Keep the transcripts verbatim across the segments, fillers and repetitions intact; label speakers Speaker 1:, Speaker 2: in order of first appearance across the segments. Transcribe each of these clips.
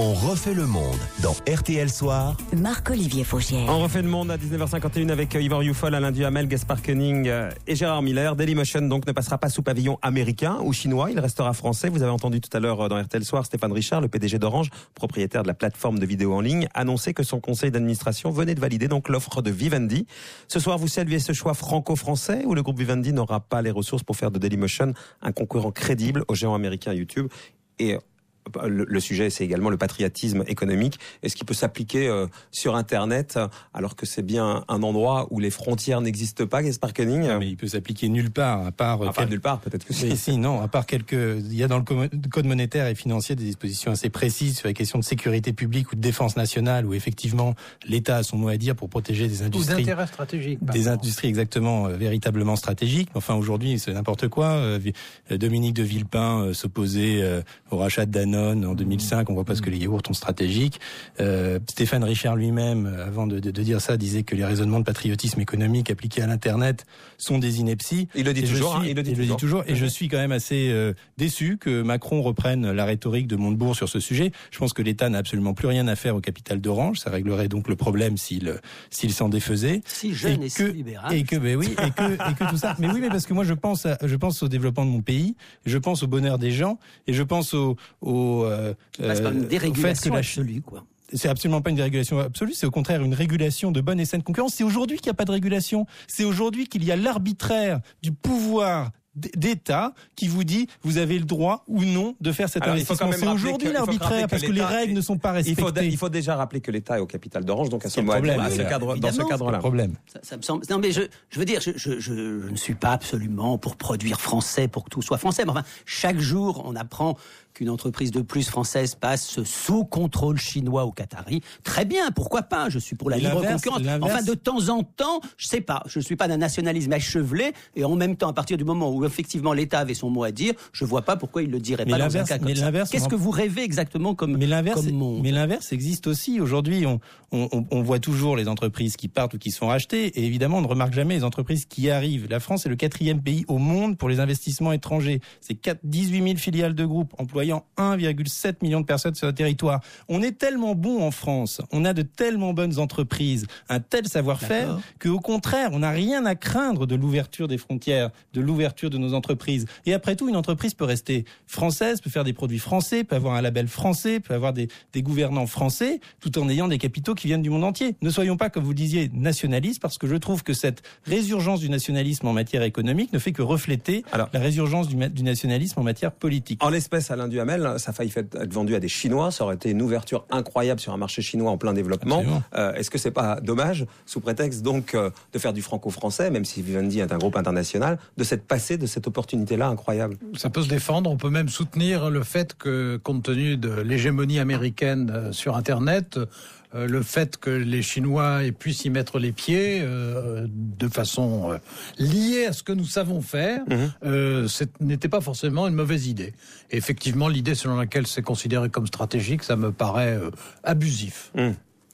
Speaker 1: On refait le monde dans R T L Soir.
Speaker 2: Marc-Olivier Fogiel.
Speaker 3: On refait le monde à dix-neuf heures cinquante et une avec Yvan Youfol, Alain Duhamel, Gaspard Koenig et Gérard Miller. Dailymotion donc ne passera pas sous pavillon américain ou chinois, il restera français. Vous avez entendu tout à l'heure dans R T L Soir Stéphane Richard, le P D G d'Orange, propriétaire de la plateforme de vidéo en ligne, annoncer que son conseil d'administration venait de valider donc l'offre de Vivendi. Ce soir, vous saluez ce choix franco-français où le groupe Vivendi n'aura pas les ressources pour faire de Dailymotion un concurrent crédible au géant américain YouTube. Et Le, le sujet, c'est également le patriotisme économique. Est-ce qu'il peut s'appliquer euh, sur Internet, alors que c'est bien un endroit où les frontières n'existent pas, Gaspard Koenig?
Speaker 4: Mais il peut s'appliquer nulle part, à part...
Speaker 3: Enfin, quel... nulle part, peut-être que
Speaker 4: si. Si, non, à part quelques... Il y a dans le code monétaire et financier des dispositions assez précises sur les questions de sécurité publique ou de défense nationale, où effectivement, l'État a son mot à dire pour protéger des industries...
Speaker 5: Ou d'intérêts stratégiques.
Speaker 4: Des industries exactement, euh, véritablement stratégiques. Enfin, aujourd'hui, c'est n'importe quoi. Euh, Dominique de Villepin euh, s'opposait euh, au rachat de Danone en deux mille cinq, on voit pas ce que les yaourts sont stratégiques. Euh, Stéphane Richard lui-même, avant de, de, de dire ça, disait que les raisonnements de patriotisme économique appliqués à l'Internet sont des inepties.
Speaker 3: Il le dit
Speaker 4: et
Speaker 3: toujours.
Speaker 4: Suis,
Speaker 3: hein, il le dit
Speaker 4: il
Speaker 3: toujours.
Speaker 4: Le dit toujours. Et je suis quand même assez euh, déçu que Macron reprenne la rhétorique de Montebourg sur ce sujet. Je pense que l'État n'a absolument plus rien à faire au capital d'Orange. Ça réglerait donc le problème s'il s'il s'en défaisait.
Speaker 5: Si jeune et,
Speaker 4: et
Speaker 5: si
Speaker 4: que,
Speaker 5: libéral.
Speaker 4: Et que, ben oui, et que, et que tout ça. Mais oui, mais parce que moi je pense, à, je pense au développement de mon pays, je pense au bonheur des gens, et je pense au, au euh,
Speaker 5: c'est pas une dérégulation absolue, quoi.
Speaker 4: C'est absolument pas une dérégulation absolue, c'est au contraire une régulation de bonne et saine concurrence. C'est aujourd'hui qu'il n'y a pas de régulation. C'est aujourd'hui qu'il y a l'arbitraire du pouvoir d'État qui vous dit vous avez le droit ou non de faire cet Alors, investissement. C'est aujourd'hui que, l'arbitraire parce que, que les règles ne sont pas respectées.
Speaker 3: Il faut, il faut déjà rappeler que l'État est au capital d'Orange, donc à ce moment
Speaker 4: problème,
Speaker 3: dans ce cadre, dans ce cadre-là.
Speaker 4: Problème.
Speaker 5: Ça, ça me semble. Non, mais je, je veux dire, je, je, je, je ne suis pas absolument pour produire français, pour que tout soit français. Mais enfin, chaque jour, on apprend qu'une entreprise de plus française passe sous contrôle chinois ou qatari. Très bien, pourquoi pas? Je suis pour la libre concurrence. Enfin, de temps en temps, je sais pas, je suis pas d'un nationalisme achevelé, et en même temps, à partir du moment où effectivement l'État avait son mot à dire, je vois pas pourquoi il le dirait
Speaker 4: mais
Speaker 5: pas dans un cas comme ça. Qu'est-ce que vous rêvez exactement comme,
Speaker 4: mais l'inverse,
Speaker 5: comme monde?
Speaker 4: Mais l'inverse existe aussi. Aujourd'hui, on, on, on voit toujours les entreprises qui partent ou qui sont rachetées, et évidemment, on ne remarque jamais les entreprises qui arrivent. La France est le quatrième pays au monde pour les investissements étrangers. C'est dix-huit mille filiales de groupes employant un virgule sept million de personnes sur le territoire. On est tellement bon en France, on a de tellement bonnes entreprises, un tel savoir-faire, qu'au contraire, on n'a rien à craindre de l'ouverture des frontières, de l'ouverture de nos entreprises. Et après tout, une entreprise peut rester française, peut faire des produits français, peut avoir un label français, peut avoir des, des gouvernants français, tout en ayant des capitaux qui viennent du monde entier. Ne soyons pas, comme vous le disiez, nationalistes, parce que je trouve que cette résurgence du nationalisme en matière économique ne fait que refléter Alors, la résurgence du, du nationalisme en matière politique.
Speaker 3: En l'espèce, Alain Duhamel, ça a failli être vendu à des Chinois, ça aurait été une ouverture incroyable sur un marché chinois en plein développement. Euh, est-ce que c'est pas dommage, sous prétexte donc euh, de faire du franco-français, même si Vivendi est un groupe international, de s'être passé de cette opportunité-là incroyable?
Speaker 6: Ça peut se défendre, on peut même soutenir le fait que, compte tenu de l'hégémonie américaine sur Internet, Euh, le fait que les Chinois puissent y mettre les pieds euh, de façon euh, liée à ce que nous savons faire, mmh. euh, n'était pas forcément une mauvaise idée. Et effectivement, l'idée selon laquelle c'est considéré comme stratégique, ça me paraît euh, abusif.
Speaker 3: Mmh.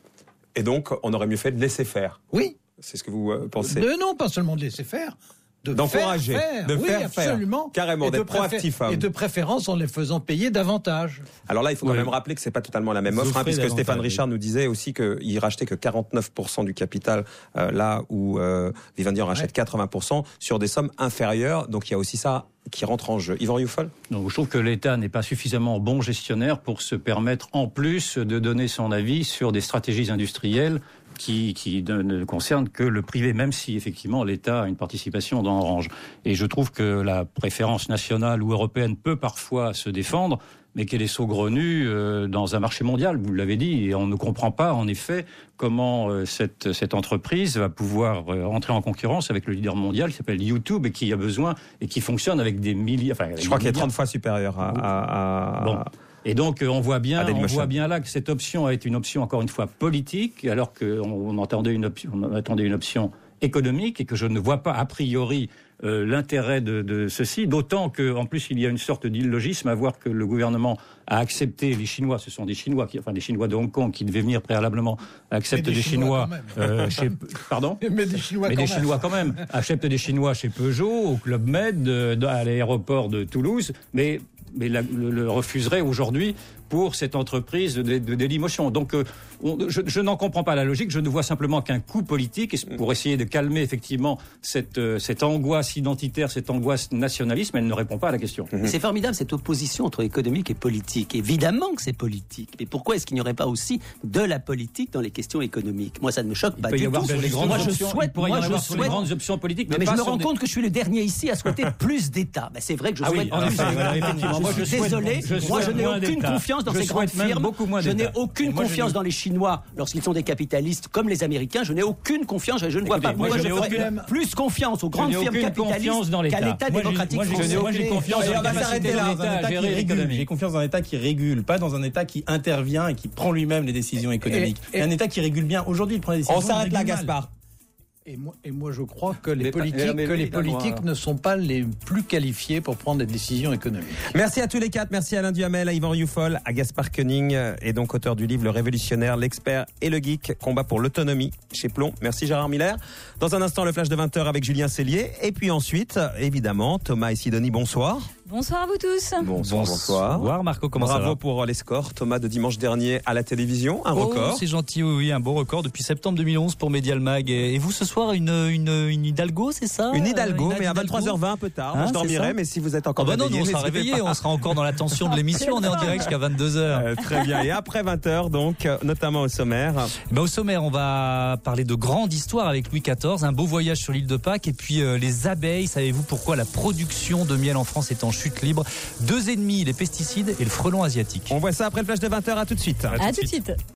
Speaker 3: Et donc, on aurait mieux fait de laisser faire.
Speaker 6: Oui.
Speaker 3: C'est ce que vous euh, pensez?
Speaker 6: De, non, pas seulement de laisser faire.
Speaker 3: D'encourager,
Speaker 6: faire,
Speaker 3: de
Speaker 6: oui,
Speaker 3: faire
Speaker 6: absolument.
Speaker 3: faire, carrément, d'être proactif.
Speaker 6: Et de préférence en les faisant payer davantage.
Speaker 3: Alors là, il faut quand oui. même rappeler que c'est pas totalement la même Vous offre, hein, puisque Stéphane Richard
Speaker 4: oui.
Speaker 3: nous disait aussi qu'il rachetait que quarante-neuf pour cent du capital, euh, là où euh, Vivendi en rachète ouais. quatre-vingts pour cent sur des sommes inférieures. Donc il y a aussi ça qui rentre en jeu. Yvan Youfol?
Speaker 7: Donc, je trouve que l'État n'est pas suffisamment bon gestionnaire pour se permettre, en plus, de donner son avis sur des stratégies industrielles qui, qui ne concernent que le privé, même si, effectivement, l'État a une participation dans Orange. Et je trouve que la préférence nationale ou européenne peut parfois se défendre, mais qu'elle est saugrenue euh, dans un marché mondial, vous l'avez dit, et on ne comprend pas, en effet, comment euh, cette, cette entreprise va pouvoir euh, entrer en concurrence avec le leader mondial qui s'appelle YouTube et qui a besoin, et qui fonctionne avec des milliers... Enfin,
Speaker 3: Je crois qu'il est trente fois supérieur à... à, à...
Speaker 7: Bon. Et donc on voit bien, on voit bien là que cette option est une option encore une fois politique, alors qu'on entendait une option, on attendait une option économique, et que je ne vois pas a priori euh, l'intérêt de, de ceci, d'autant qu'en plus il y a une sorte d'illogisme à voir que le gouvernement a accepté les Chinois, ce sont des Chinois, qui, enfin des Chinois de Hong Kong qui devaient venir préalablement, acceptent des, des Chinois, Chinois euh, chez, pardon,
Speaker 6: mais des Chinois,
Speaker 7: mais
Speaker 6: quand,
Speaker 7: des
Speaker 6: même.
Speaker 7: Chinois quand même, acceptent des Chinois chez Peugeot, au Club Med, de, de, à l'aéroport de Toulouse, mais mais la, le, le refuserait aujourd'hui pour cette entreprise de, de Dailymotion. Donc, euh, on, je, je n'en comprends pas la logique. Je ne vois simplement qu'un coup politique pour essayer de calmer effectivement cette, euh, cette angoisse identitaire, cette angoisse nationaliste, mais elle ne répond pas à la question.
Speaker 5: Mmh. C'est formidable cette opposition entre économique et politique. Évidemment que c'est politique. Mais pourquoi est-ce qu'il n'y aurait pas aussi de la politique dans les questions économiques? Moi, ça ne me choque pas du tout.
Speaker 7: Moi, je souhaite,
Speaker 5: moi,
Speaker 7: y
Speaker 5: je
Speaker 7: avoir
Speaker 5: souhaite...
Speaker 7: les grandes options politiques.
Speaker 5: Mais,
Speaker 7: mais
Speaker 5: mais je me rends
Speaker 7: des...
Speaker 5: compte que je suis le dernier ici à souhaiter plus d'État. Ben, c'est vrai que je
Speaker 7: ah
Speaker 5: souhaite
Speaker 7: oui,
Speaker 5: plus
Speaker 7: enfin,
Speaker 5: d'État.
Speaker 7: Voilà, moi,
Speaker 5: je suis désolé.
Speaker 7: Je
Speaker 5: moi, je n'ai aucune confiance dans
Speaker 7: je
Speaker 5: ces grandes firmes. Je n'ai aucune
Speaker 7: moi,
Speaker 5: confiance
Speaker 7: je
Speaker 5: dans les Chinois lorsqu'ils sont des capitalistes comme les Américains. Je n'ai aucune confiance. Je ne vois
Speaker 7: Écoutez,
Speaker 5: pas.
Speaker 7: Moi,
Speaker 5: moi,
Speaker 7: je
Speaker 5: je
Speaker 7: n'ai
Speaker 5: aucune... plus confiance aux grandes firmes capitalistes qu'à l'État démocratique français.
Speaker 7: Moi, j'ai confiance dans la capacité de l'État à gérer l'économie.
Speaker 4: J'ai confiance dans un État qui régule, pas dans un État qui intervient et qui prend lui-même les décisions économiques. Et, et, et un État qui régule bien. Aujourd'hui, il prend des décisions.
Speaker 3: On s'arrête là, Gaspard.
Speaker 6: Et moi, et moi, je crois que les
Speaker 7: mais
Speaker 6: politiques,
Speaker 7: pas, mais
Speaker 6: que les
Speaker 7: oui,
Speaker 6: politiques ne sont pas les plus qualifiés pour prendre des décisions économiques.
Speaker 3: Merci à tous les quatre. Merci à Alain Duhamel, à Yvan Rioufol, à Gaspard Koenig, et donc auteur du livre Le Révolutionnaire, l'expert et le geek, combat pour l'autonomie chez Plomb. Merci Gérard Miller. Dans un instant, le flash de vingt heures avec Julien Cellier. Et puis ensuite, évidemment, Thomas et Sidonie, bonsoir.
Speaker 2: Bonsoir à vous tous.
Speaker 3: Bonsoir, bonsoir.
Speaker 8: Bonsoir Marco, comment
Speaker 3: Bravo
Speaker 8: ça va?
Speaker 3: pour les scores, Thomas, de dimanche dernier à la télévision, un
Speaker 8: oh,
Speaker 3: record.
Speaker 8: C'est gentil, oui, oui, un beau record depuis septembre deux mille onze pour Medial Mag. Et vous ce soir, une, une, une Hidalgo, c'est ça?
Speaker 3: Une Hidalgo,
Speaker 8: une
Speaker 3: mais à
Speaker 8: Hidalgo.
Speaker 3: vingt-trois heures vingt, un peu tard.
Speaker 8: Hein,
Speaker 3: Moi, je dormirai,
Speaker 8: ça
Speaker 3: mais si vous êtes encore
Speaker 8: oh bah non,
Speaker 3: réveillés,
Speaker 8: nous, on sera
Speaker 3: n'hésitez
Speaker 8: réveillés,
Speaker 3: pas.
Speaker 8: on sera encore dans la tension de l'émission, on est en direct jusqu'à vingt-deux heures.
Speaker 3: Euh, très bien, et après vingt heures, donc, euh, notamment au sommaire.
Speaker 8: Ben, au sommaire, on va parler de grande histoire avec Louis quatorze, un beau voyage sur l'île de Pâques, et puis euh, les abeilles. Savez-vous pourquoi la production de miel en France est en chute libre? Deux ennemis, les pesticides et le frelon asiatique.
Speaker 3: On voit ça après le flash de vingt heures, à tout de suite.
Speaker 2: À, à tout de suite. suite.